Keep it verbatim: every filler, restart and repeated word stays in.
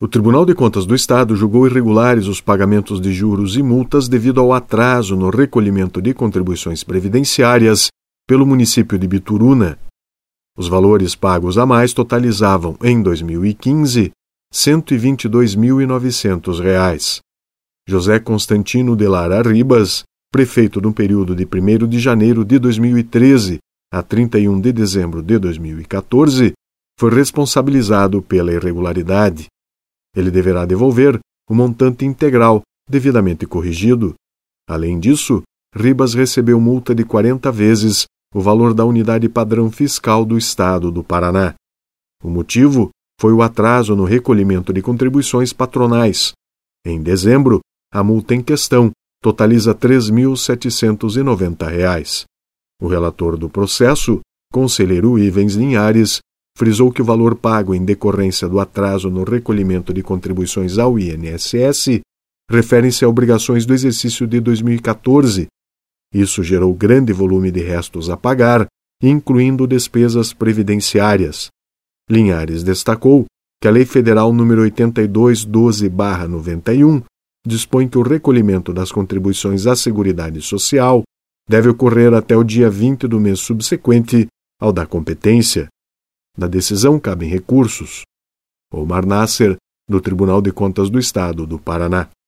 O Tribunal de Contas do Estado julgou irregulares os pagamentos de juros e multas devido ao atraso no recolhimento de contribuições previdenciárias pelo município de Bituruna. Os valores pagos a mais totalizavam, em dois mil e quinze, cento e vinte e dois mil e novecentos reais. José Constantino de Lara Ribas, prefeito no período de primeiro de janeiro de dois mil e treze a trinta e um de dezembro de dois mil e quatorze, foi responsabilizado pela irregularidade. Ele deverá devolver o montante integral devidamente corrigido. Além disso, Ribas recebeu multa de quarenta vezes o valor da unidade padrão fiscal do Estado do Paraná. O motivo foi o atraso no recolhimento de contribuições patronais. Em dezembro, a multa em questão totaliza três mil setecentos e noventa reais. O relator do processo, conselheiro Ivens Linhares, frisou que o valor pago em decorrência do atraso no recolhimento de contribuições ao I N S S referem-se a obrigações do exercício de dois mil e quatorze. Isso gerou grande volume de restos a pagar, incluindo despesas previdenciárias. Linhares destacou que a Lei Federal nº oitenta e dois doze barra noventa e um dispõe que o recolhimento das contribuições à Seguridade Social deve ocorrer até o dia vinte do mês subsequente ao da competência. Da decisão cabem recursos. Omar Nasser, do Tribunal de Contas do Estado do Paraná.